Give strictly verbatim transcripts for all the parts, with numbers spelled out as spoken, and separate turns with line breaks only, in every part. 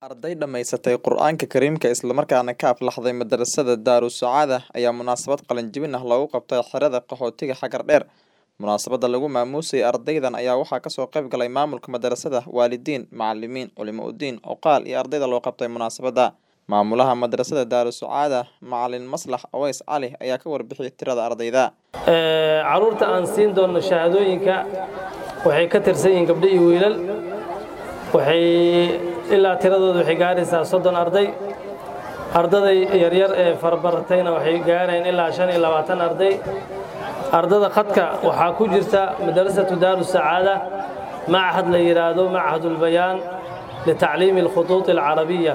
Arday dhamaysatay Qur'aanka Kariimka isla markaana ka aflaxday madrasada Daarussacaada ayaa munaasabad qalin jebin ah lagu qabtay xerada qaxootiga Xagar Dheer. Munaasabada lagu maamuusay ardaydan ayaa waxaa ka soo qayb galay maamulka madrasada, waalidiin, macallimiin, culimo u diin, oqaal iyo ardayda loo qabtay munaasabada. Maamulaha madrasada Daarussacaada, Macallin Maslax Aways Cali ayaa ka warbixiyay tirada ardayda.
ee caruurta aan siin doono shahaadooyinka waxay ka tirsan yihiin gabdho iyo wiilal. waxay ilaa tiradoodu waxay gaaraysaa soddon arday. Ardaday yar yar ee farbartayna waxay gaarayaan ilaa shan iyo labaatan arday. Ardada khadka waxaa ku jirta madrasatu Daarussacaada معهد la yiraahdo معهد البيان لتعليم الخطوط العربية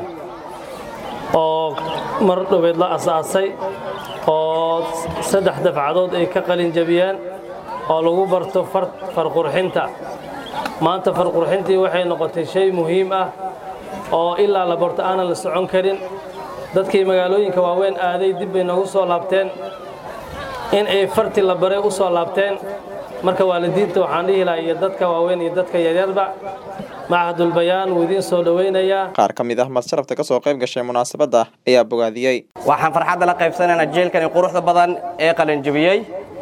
oo mar dhaweyd la asaasay oo saddex dafcadood ay ka qalin jabiyeen oo lagu barto far qurxinta. maanta far qurxintii waxay noqotay shay muhiim ah oo ilaa la barto aan la socon karin. dadkii magaalooyinka waaweyn aaday dib bay nagu soo laabteen in ay farti la baray u soo laabteen. marka waalidiinta waxaan dhihi lahaa dadka waaweyn iyo dadka yaryarba معهد البيان ودين soo dhaweynaya.
qaar ka mid ah masharafta ka soo qayb gashay munaasabada ayaa bogaadiyay.
waxaan farxad la qaybsanaynaa jeelkan quruxda badan ee qalin jabiyay.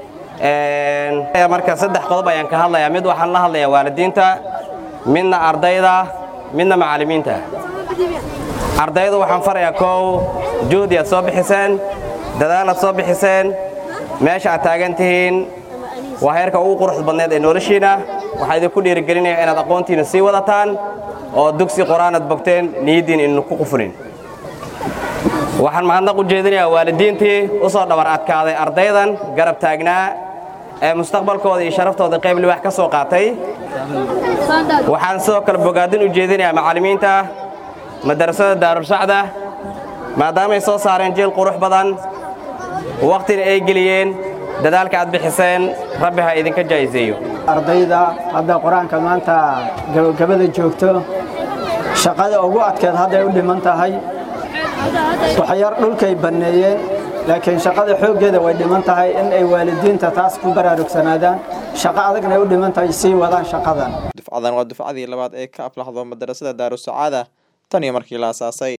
ee marka saddex qodob ayaan ka hadlayaa. mid waxaan la hadlayaa waalidiinta, midna ardayda, midna macallimiinta. ardayda waxaan farayaa koow juhdi aad soo bixiseen, dadaal aad soo bixiseen, meesha aad taagan tihiin waa heerka ugu quruxda badneed ee noloshiina. waxaa idinku dhiirigelinayaa inaad aqoontiina sii wadataan oo dugsi quraan aad bogteen niyadiin in ku qufulin. waxaan mahadnaq u jeedinayaa waalidiintii u soo dhabar adkaaday ardaydan garab taagnaa ee mustaqbalkooda iyo sharaftooda qayb liwaax ka soo qaatay. waxaan sidoo kale bogaadin u jeedinayaa macallimiinta madrasada Daarussacaada maadaama ay soo saareen jeel qurux badan waqtina ay geliyeen dadaalka aad bixiseen rabbi ha idinka jaayiseeyo.
ardayda hadda quraanka maanta gabagabada joogto shaqada ugu adkeed hadda ay u dhiman tahay. waxa yar dhulkay baneeyeen laakiin shaqada xoogeeda way dhiman tahay in ay waalidiinta taas ku baraarugsanaadaan. shaqo adagna ay u dhiman tahay si wadaan shaqadan.
dufcadan waa dufcadii labaad ee ka aflaxdo madrasada Daarussacaada tan iyo markii la aasaasay.